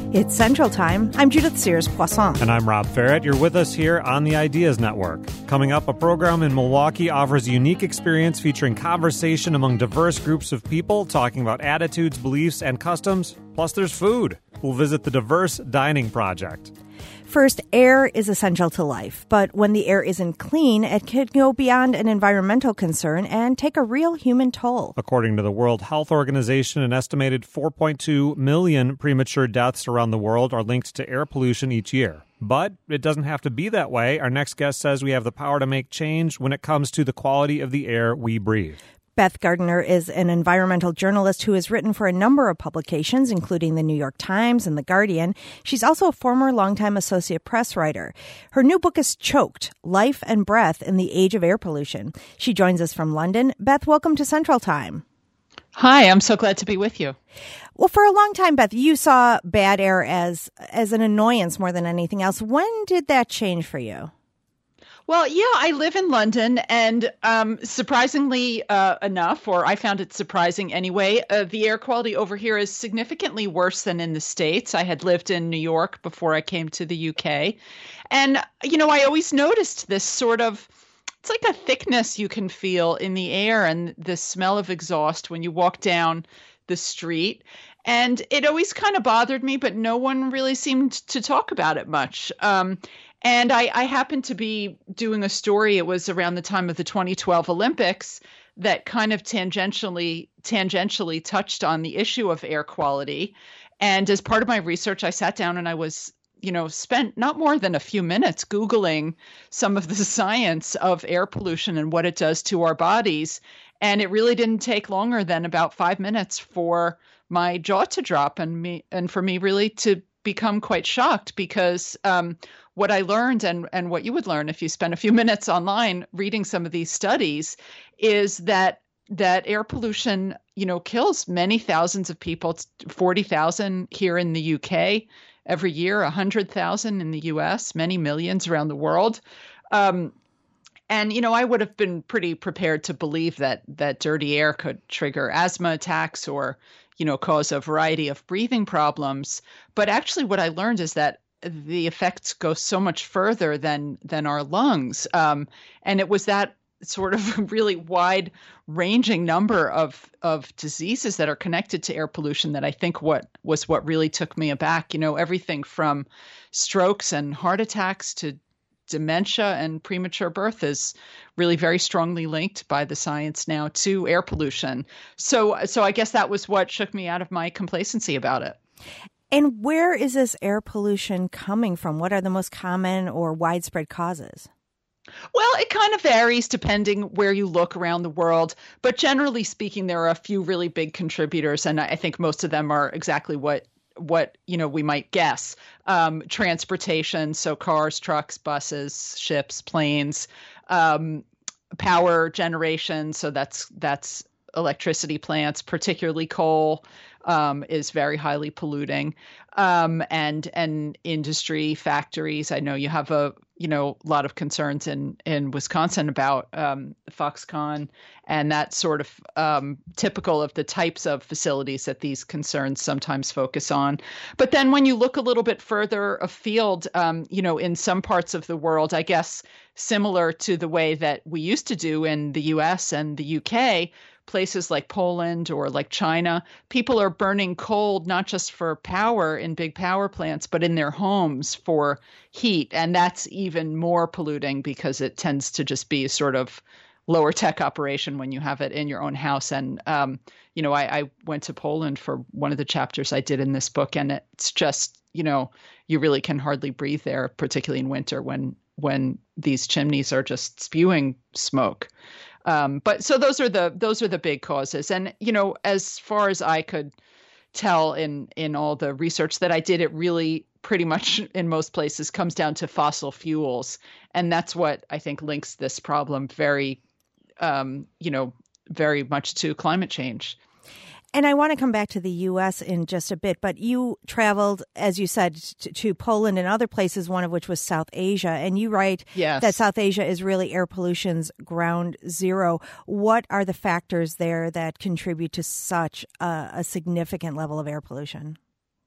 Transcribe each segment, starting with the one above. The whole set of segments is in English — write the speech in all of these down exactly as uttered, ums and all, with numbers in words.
It's Central Time. I'm Judith Sears-Poisson. And I'm Rob Ferrett. You're with us here on the Ideas Network. Coming up, a program in Milwaukee offers a unique experience featuring conversation among diverse groups of people talking about attitudes, beliefs, and customs. Plus, there's food. We'll visit the Diverse Dining Project. First, air is essential to life, but when the air isn't clean, it can go beyond an environmental concern and take a real human toll. According to the World Health Organization, an estimated four point two million premature deaths around the world are linked to air pollution each year. But it doesn't have to be that way. Our next guest says we have the power to make change when it comes to the quality of the air we breathe. Beth Gardner is an environmental journalist who has written for a number of publications, including the New York Times and The Guardian. She's also a former longtime Associate Press writer. Her new book is Choked, Life and Breath in the Age of Air Pollution. She joins us from London. Beth, welcome to Central Time. Hi, I'm so glad to be with you. Well, for a long time, Beth, you saw bad air as, as an annoyance more than anything else. When did that change for you? Well, yeah, I live in London, and um, surprisingly uh, enough, or I found it surprising anyway, uh, the air quality over here is significantly worse than in the States. I had lived in New York before I came to the U K. And, you know, I always noticed this sort of, it's like a thickness you can feel in the air and the smell of exhaust when you walk down the street. And it always kind of bothered me, but no one really seemed to talk about it much. Um, And I, I happened to be doing a story, it was around the time of the twenty twelve Olympics, that kind of tangentially tangentially touched on the issue of air quality. And as part of my research, I sat down and I was, you know, spent not more than a few minutes Googling some of the science of air pollution and what it does to our bodies. And it really didn't take longer than about five minutes for my jaw to drop and me and for me really to become quite shocked, because um, what I learned and, and what you would learn if you spend a few minutes online reading some of these studies is that that air pollution, you know, kills many thousands of people. It's forty thousand here in the U K every year, one hundred thousand in the U S, many millions around the world. Um, and, you know, I would have been pretty prepared to believe that that dirty air could trigger asthma attacks or, you know, cause a variety of breathing problems. But actually what I learned is that the effects go so much further than than our lungs. Um, and it was that sort of really wide ranging number of of diseases that are connected to air pollution that I think what was what really took me aback. You know, everything from strokes and heart attacks to dementia and premature birth is really very strongly linked by the science now to air pollution. So, so I guess that was what shook me out of my complacency about it. And where is this air pollution coming from? What are the most common or widespread causes? Well, it kind of varies depending where you look around the world. But generally speaking, there are a few really big contributors, and I think most of them are exactly what what, you know, we might guess. Um, transportation, so cars, trucks, buses, ships, planes, um, power generation, so that's that's electricity plants, particularly coal, um, is very highly polluting. Um, and and industry, factories. I know you have a you know a lot of concerns in in Wisconsin about um, Foxconn, and that's sort of um, typical of the types of facilities that these concerns sometimes focus on. But then when you look a little bit further afield, um, you know, in some parts of the world, I guess similar to the way that we used to do in the U S and the U K, places like Poland or like China, people are burning coal not just for power in big power plants, but in their homes for heat. And that's even more polluting because it tends to just be sort of lower tech operation when you have it in your own house. And, um, you know, I, I went to Poland for one of the chapters I did in this book, and it's just, you know, you really can hardly breathe there, particularly in winter when when these chimneys are just spewing smoke. Um, but so those are the those are the big causes. And, you know, as far as I could tell in in all the research that I did, it really pretty much in most places comes down to fossil fuels. And that's what I think links this problem very, um, you know, very much to climate change. And I want to come back to the U S in just a bit, but you traveled, as you said, to, to Poland and other places, one of which was South Asia. And you write yes. that South Asia is really air pollution's ground zero. What are the factors there that contribute to such a, a significant level of air pollution?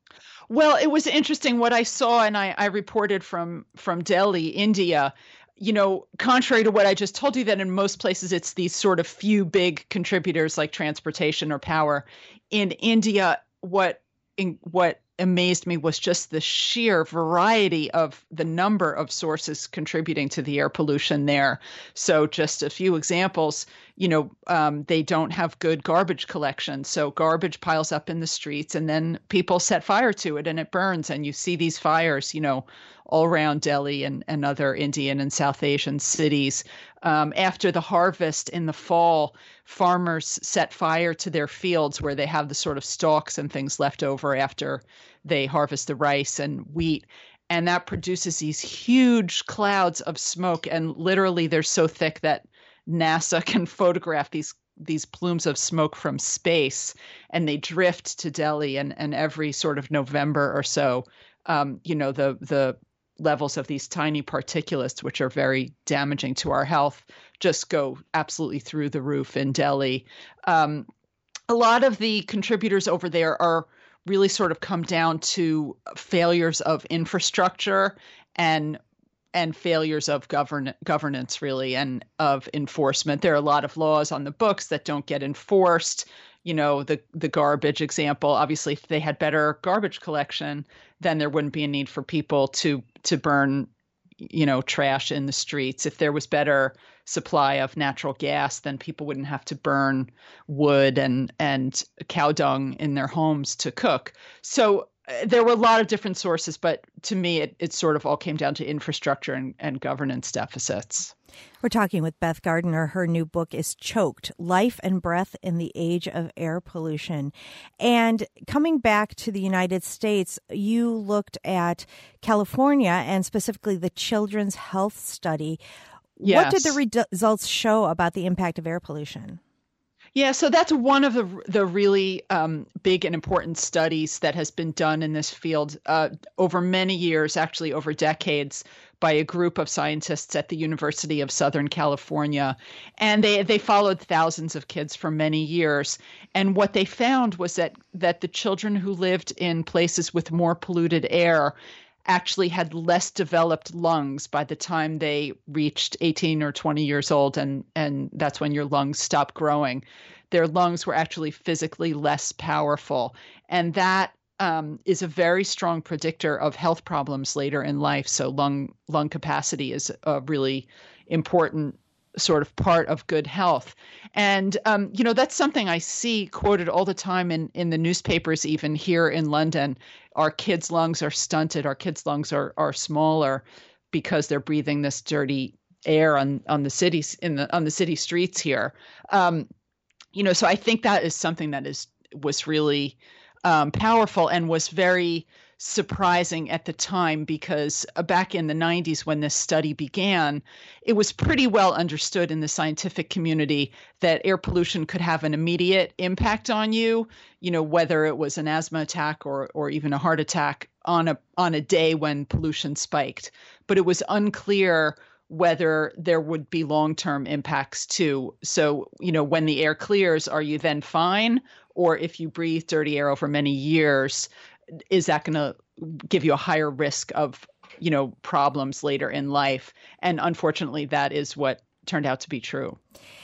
Well, it was interesting what I saw, and I, I reported from from Delhi, India. You know, contrary to what I just told you, that in most places it's these sort of few big contributors like transportation or power. In India, what in, what amazed me was just the sheer variety of the number of sources contributing to the air pollution there. So just a few examples, you know, um, they don't have good garbage collection. So garbage piles up in the streets and then people set fire to it and it burns. And you see these fires, you know, all around Delhi and, and other Indian and South Asian cities. Um, after the harvest in the fall, farmers set fire to their fields where they have the sort of stalks and things left over after they harvest the rice and wheat. And that produces these huge clouds of smoke. And literally they're so thick that NASA can photograph these these plumes of smoke from space, and they drift to Delhi. And, and every sort of November or so, um, you know, the the levels of these tiny particulates, which are very damaging to our health, just go absolutely through the roof in Delhi. Um, a lot of the contributors over there are really sort of come down to failures of infrastructure and and failures of govern governance, really, and of enforcement. There are a lot of laws on the books that don't get enforced. You know, the the garbage example, obviously, if they had better garbage collection, then there wouldn't be a need for people to to burn, you know, trash in the streets. If there was better supply of natural gas, then people wouldn't have to burn wood and and cow dung in their homes to cook. So uh, there were a lot of different sources, but to me, it, it sort of all came down to infrastructure and, and governance deficits. We're talking with Beth Gardner. Her new book is Choked: Life and Breath in the Age of Air Pollution. And coming back to the United States, you looked at California and specifically the Children's Health Study. Yes. What did the re- results show about the impact of air pollution? Yeah, so that's one of the the really um, big and important studies that has been done in this field uh, over many years, actually over decades, by a group of scientists at the University of Southern California. And they, they followed thousands of kids for many years. And what they found was that that the children who lived in places with more polluted air actually had less developed lungs by the time they reached eighteen or twenty years old, and and that's when your lungs stop growing. Their lungs were actually physically less powerful, and that um, is a very strong predictor of health problems later in life. So lung lung capacity is a really important sort of part of good health. And, um, you know, that's something I see quoted all the time in, in the newspapers, even here in London. Our kids' lungs are stunted. Our kids' lungs are, are smaller because they're breathing this dirty air on, on the cities in the, on the city streets here. Um, you know, so I think that is something that is, was really um, powerful and was very surprising at the time, because uh, back in the nineties when this study began, it was pretty well understood in the scientific community that air pollution could have an immediate impact on you, you know, whether it was an asthma attack or or even a heart attack on a on a day when pollution spiked. But it was unclear whether there would be long-term impacts too. So, you know, when the air clears, are you then fine? Or if you breathe dirty air over many years, is that going to give you a higher risk of, you know, problems later in life? And unfortunately, that is what turned out to be true.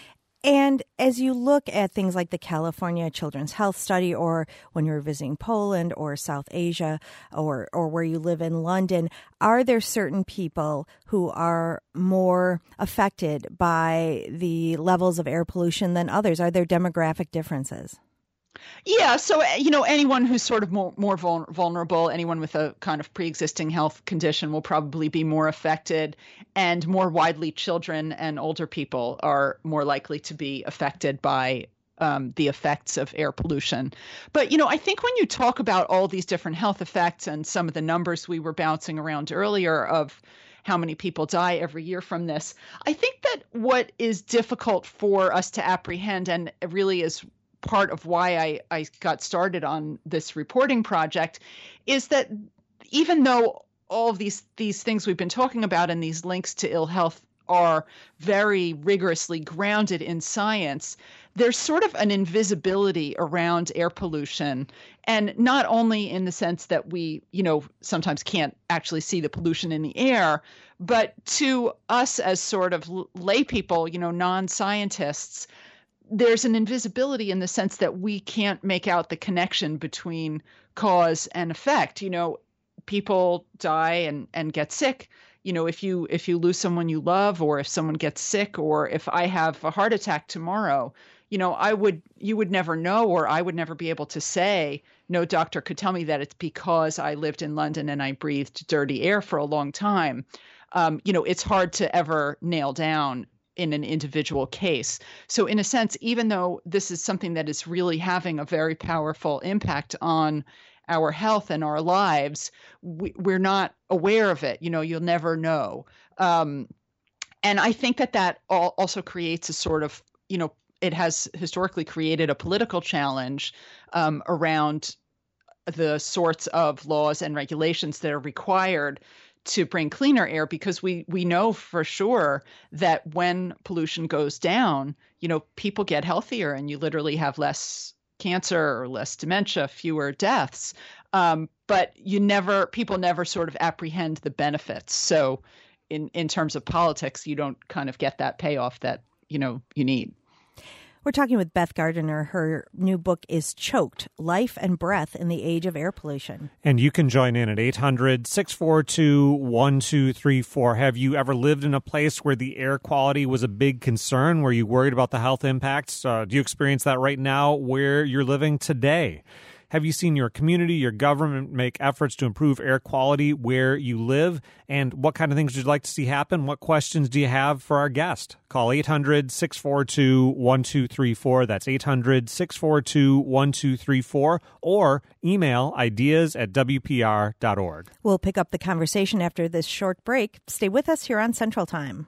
And as you look at things like the California Children's Health Study, or when you're visiting Poland or South Asia, or, or where you live in London, are there certain people who are more affected by the levels of air pollution than others? Are there demographic differences? Yeah, so, you know, anyone who's sort of more, more vulnerable, anyone with a kind of pre-existing health condition will probably be more affected, and more widely children and older people are more likely to be affected by um, the effects of air pollution. But, you know, I think when you talk about all these different health effects and some of the numbers we were bouncing around earlier of how many people die every year from this, I think that what is difficult for us to apprehend, and really is part of why I, I got started on this reporting project, is that even though all of these these things we've been talking about and these links to ill health are very rigorously grounded in science, there's sort of an invisibility around air pollution. And not only in the sense that we, you know, sometimes can't actually see the pollution in the air, but to us as sort of lay people, you know, non-scientists, there's an invisibility in the sense that we can't make out the connection between cause and effect. You know, people die and, and get sick. You know, if you if you lose someone you love, or if someone gets sick, or if I have a heart attack tomorrow, you know, I would you would never know, or I would never be able to say, no doctor could tell me that it's because I lived in London and I breathed dirty air for a long time. Um, you know, it's hard to ever nail down in an individual case. So in a sense, even though this is something that is really having a very powerful impact on our health and our lives, we, we're not aware of it. You know, you'll never know. Um, and I think that that all also creates a sort of, you know, it has historically created a political challenge um, around the sorts of laws and regulations that are required to bring cleaner air, because we we know for sure that when pollution goes down, you know, people get healthier and you literally have less cancer or less dementia, fewer deaths. Um, but you never, people never sort of apprehend the benefits. So in, in terms of politics, you don't kind of get that payoff that, you know, you need. We're talking with Beth Gardiner. Her new book is Choked: Life and Breath in the Age of Air Pollution. And you can join in at eight hundred, six four two, one two three four. Have you ever lived in a place where the air quality was a big concern? Were you worried about the health impacts? Uh, do you experience that right now where you're living today? Have you seen your community, your government make efforts to improve air quality where you live? And what kind of things would you like to see happen? What questions do you have for our guest? Call eight hundred, six four two, one two three four. That's eight hundred, six four two, one two three four. Or email ideas at w p r dot org. We'll pick up the conversation after this short break. Stay with us here on Central Time.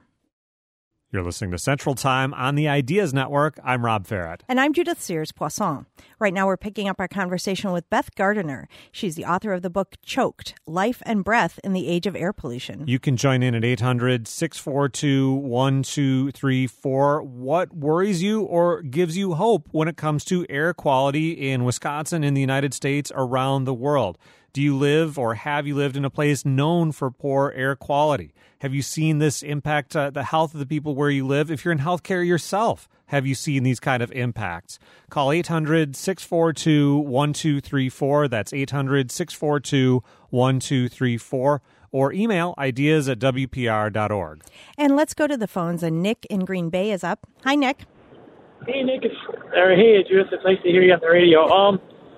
You're listening to Central Time on the Ideas Network. I'm Rob Farrett. And I'm Judith Sears-Poisson. Right now we're picking up our conversation with Beth Gardiner. She's the author of the book Choked: Life and Breath in the Age of Air Pollution. You can join in at eight hundred, six four two, one two three four. What worries you or gives you hope when it comes to air quality in Wisconsin, in the United States, around the world? Do you live or have you lived in a place known for poor air quality? Have you seen this impact uh, the health of the people where you live? If you're in healthcare yourself, have you seen these kind of impacts? Call eight hundred, six four two, one two three four. That's eight hundred, six four two, one two three four. Or email ideas at w p r dot org. And let's go to the phones. And Nick in Green Bay is up. Hi, Nick. Hey, Nick. It's, or hey, Judith. It's nice to hear you on the radio. Um,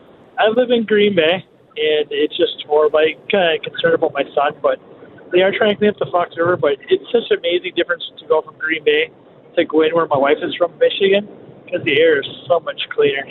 I live in Green Bay, and it's just more like kind of concerned about my son, but they are trying to clean up the Fox River, but it's such an amazing difference to go from Green Bay to go in where my wife is from, Michigan, because the air is so much cleaner.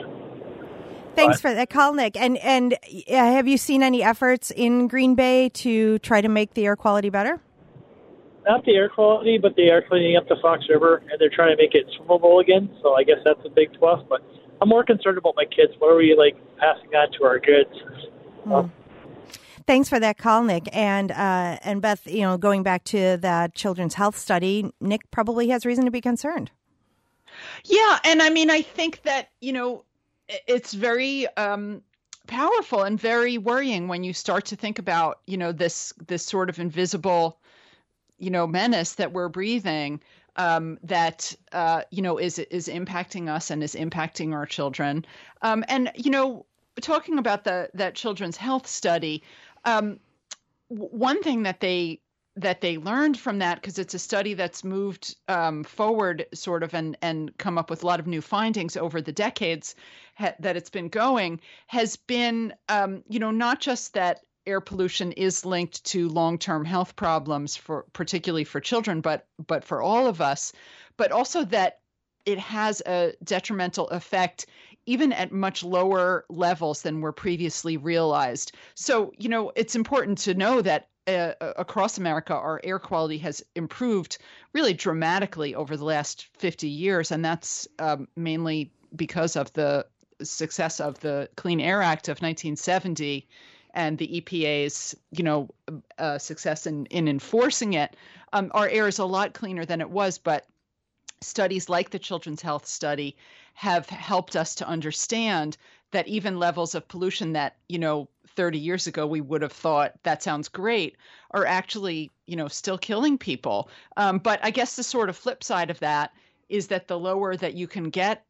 Thanks but, for that call, Nick. And and uh, have you seen any efforts in Green Bay to try to make the air quality better? Not the air quality, but they are cleaning up the Fox River, and they're trying to make it swimmable again, so I guess that's a big plus. But I'm more concerned about my kids. What are we, like, passing on to our kids? Hmm. Um, Thanks for that call, Nick. And uh, and Beth, you know, going back to that children's health study, Nick probably has reason to be concerned. Yeah, and I mean, I think that, you know, it's very um, powerful and very worrying when you start to think about, you know, this this sort of invisible, you know, menace that we're breathing um, that, uh, you know, is is impacting us and is impacting our children. Um, and, you know, talking about the that children's health study, um, one thing that they that they learned from that, because it's a study that's moved um, forward sort of and, and come up with a lot of new findings over the decades ha- that it's been going, has been, um, you know, not just that air pollution is linked to long-term health problems, for particularly for children, but but for all of us, but also that it has a detrimental effect even at much lower levels than were previously realized. So, you know, it's important to know that uh, across America, our air quality has improved really dramatically over the last fifty years. And that's um, mainly because of the success of the Clean Air Act of nineteen seventy and the E P A's, you know, uh, success in, in enforcing it. Um, our air is a lot cleaner than it was, but studies like the Children's Health Study have helped us to understand that even levels of pollution that, you know, thirty years ago we would have thought that sounds great are actually, you know, still killing people. Um, but I guess the sort of flip side of that is that the lower that you can get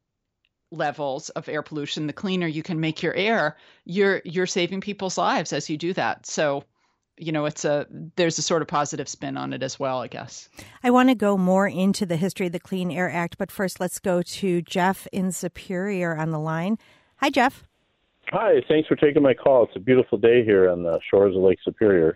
levels of air pollution, the cleaner you can make your air, you're you're saving people's lives as you do that. So, you know, it's a there's a sort of positive spin on it as well, I guess. I want to go more into the history of the Clean Air Act, but first let's go to Jeff in Superior on the line. Hi, Jeff. Hi, thanks for taking my call. It's a beautiful day here on the shores of Lake Superior.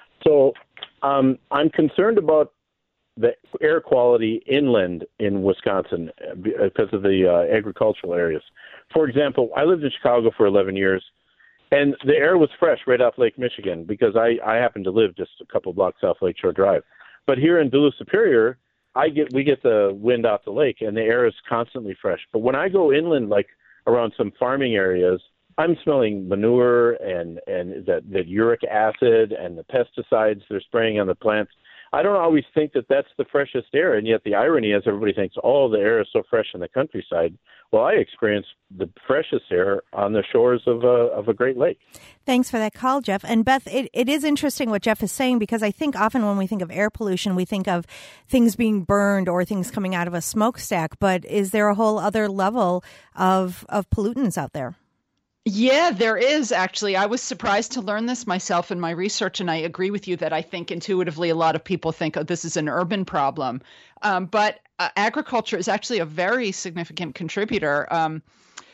So um, I'm concerned about the air quality inland in Wisconsin because of the uh, agricultural areas. For example, I lived in Chicago for eleven years, and the air was fresh right off Lake Michigan because I, I happen to live just a couple blocks off Lakeshore Drive. But here in Duluth Superior, I get we get the wind off the lake, and the air is constantly fresh. But when I go inland, like around some farming areas, I'm smelling manure and, and that, that uric acid and the pesticides they're spraying on the plants. I don't always think that that's the freshest air, and yet the irony is everybody thinks, oh, the air is so fresh in the countryside. Well, I experience the freshest air on the shores of a, of a great lake. Thanks for that call, Jeff. And Beth, it, it is interesting what Jeff is saying, because I think often when we think of air pollution, we think of things being burned or things coming out of a smokestack. But is there a whole other level of, of pollutants out there? Yeah, there is actually. I was surprised to learn this myself in my research, and I agree with you that I think intuitively a lot of people think, oh, this is an urban problem. Um, but uh, agriculture is actually a very significant contributor um,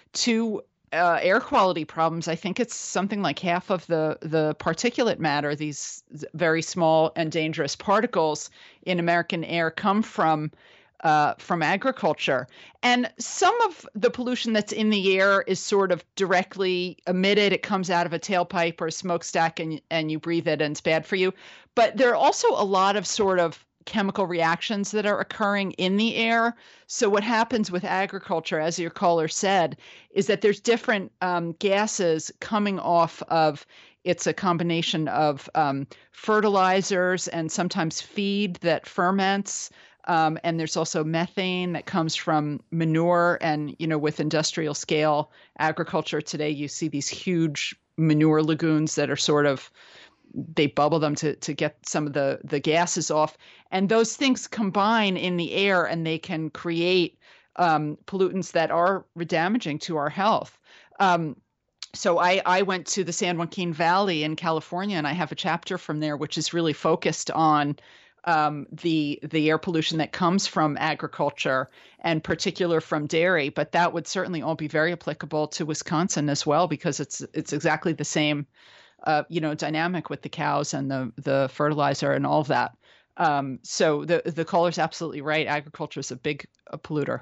to uh, air quality problems. I think it's something like half of the, the particulate matter, these very small and dangerous particles in American air, come from Uh, from agriculture. And some of the pollution that's in the air is sort of directly emitted. It comes out of a tailpipe or a smokestack and, and you breathe it and it's bad for you. But there are also a lot of sort of chemical reactions that are occurring in the air. So what happens with agriculture, as your caller said, is that there's different um, gases coming off of It's a combination of um, fertilizers and sometimes feed that ferments. Um, and there's also methane that comes from manure. And, you know, with industrial scale agriculture today, you see these huge manure lagoons that are sort of, they bubble them to, to get some of the, the gases off. And those things combine in the air and they can create um, pollutants that are damaging to our health. Um, so I, I went to the San Joaquin Valley in California, and I have a chapter from there which is really focused on Um, the the air pollution that comes from agriculture, and particular from dairy, but that would certainly all be very applicable to Wisconsin as well, because it's it's exactly the same, uh, you know, dynamic with the cows and the the fertilizer and all of that. Um, so the the caller's absolutely right. Agriculture is a big uh, polluter.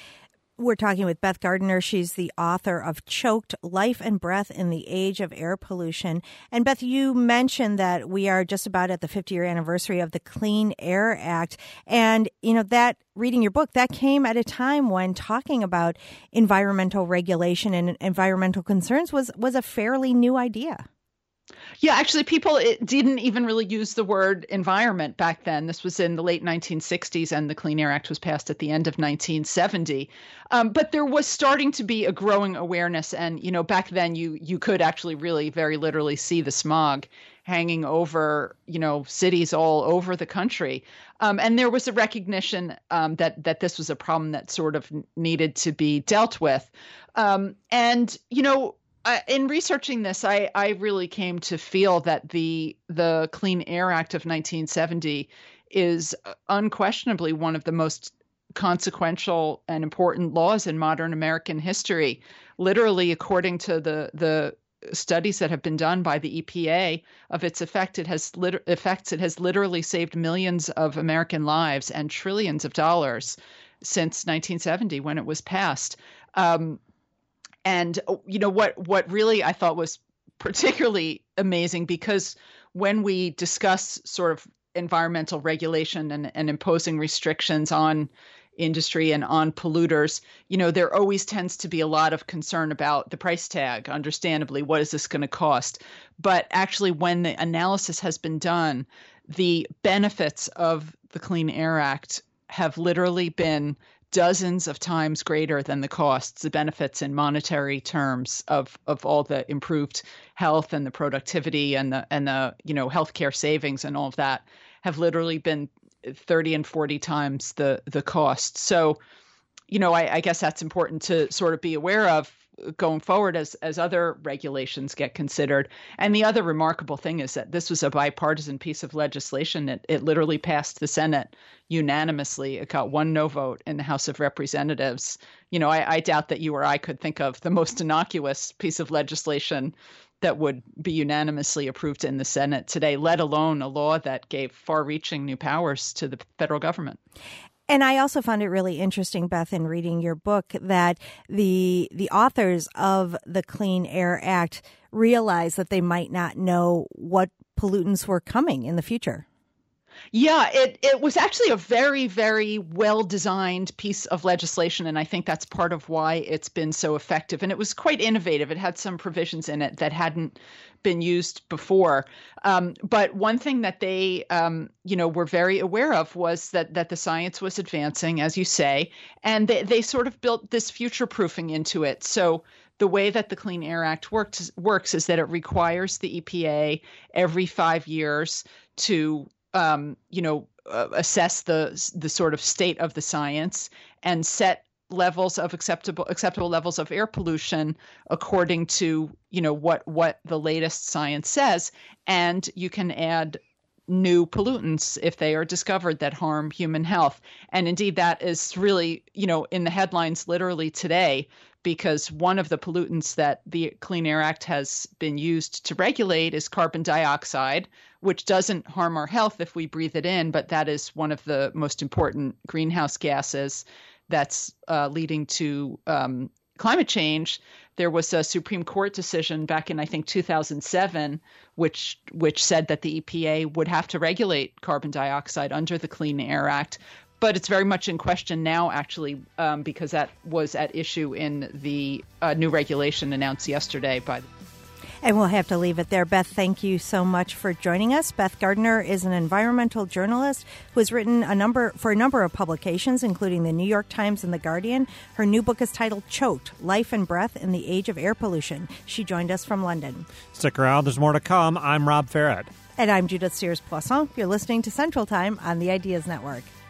We're talking with Beth Gardner. She's the author of Choked: Life and Breath in the Age of Air Pollution. And Beth, you mentioned that we are just about at the fifty-year anniversary of the Clean Air Act. And, you know, that reading your book, that came at a time when talking about environmental regulation and environmental concerns was, was a fairly new idea. Yeah, actually, people it didn't even really use the word environment back then. This was in the late nineteen sixties, and the Clean Air Act was passed at the end of nineteen seventy. Um, but there was starting to be a growing awareness. And, you know, back then you you could actually really very literally see the smog hanging over, you know, cities all over the country. Um, and there was a recognition um, that that this was a problem that sort of needed to be dealt with. Um, and, you know, Uh, in researching this, I, I really came to feel that the the Clean Air Act of nineteen seventy is unquestionably one of the most consequential and important laws in modern American history. Literally, according to the the studies that have been done by the E P A of its effect, it has lit- effects. It has literally saved millions of American lives and trillions of dollars since nineteen seventy, when it was passed. Um, And, you know, what what really I thought was particularly amazing, because when we discuss sort of environmental regulation and, and imposing restrictions on industry and on polluters, you know, there always tends to be a lot of concern about the price tag. Understandably, what is this going to cost? But actually, when the analysis has been done, the benefits of the Clean Air Act have literally been dozens of times greater than the costs, the benefits in monetary terms of of all the improved health and the productivity and the and the you know healthcare savings and all of that have literally been thirty and forty times the the cost. So, you know, I, I guess that's important to sort of be aware of going forward as as other regulations get considered. And the other remarkable thing is that this was a bipartisan piece of legislation. It, it literally passed the Senate unanimously. It got one no vote in the House of Representatives. You know, I, I doubt that you or I could think of the most innocuous piece of legislation that would be unanimously approved in the Senate today, let alone a law that gave far-reaching new powers to the federal government. And I also found it really interesting, Beth, in reading your book, that the the authors of the Clean Air Act realized that they might not know what pollutants were coming in the future. Yeah, it, it was actually a very, very well-designed piece of legislation, and I think that's part of why it's been so effective. And it was quite innovative. It had some provisions in it that hadn't been used before. Um, but one thing that they, um, you know, were very aware of was that that the science was advancing, as you say, and they, they sort of built this future-proofing into it. So the way that the Clean Air Act works works is that it requires the E P A every five years to Um, you know, uh, assess the the sort of state of the science and set levels of acceptable acceptable levels of air pollution according to, you know, what what the latest science says. And you can add new pollutants if they are discovered that harm human health. And indeed, that is really, you know, in the headlines literally today, because one of the pollutants that the Clean Air Act has been used to regulate is carbon dioxide, which doesn't harm our health if we breathe it in, but that is one of the most important greenhouse gases that's uh, leading to um, climate change. There was a Supreme Court decision back in, I think, two thousand seven, which which said that the E P A would have to regulate carbon dioxide under the Clean Air Act. But it's very much in question now, actually, um, because that was at issue in the uh, new regulation announced yesterday by the And we'll have to leave it there. Beth, thank you so much for joining us. Beth Gardner is an environmental journalist who has written a number for a number of publications, including the New York Times and The Guardian. Her new book is titled Choked, Life and Breath in the Age of Air Pollution. She joined us from London. Stick around. There's more to come. I'm Rob Farrett. And I'm Judith Sears-Poisson. You're listening to Central Time on the Ideas Network.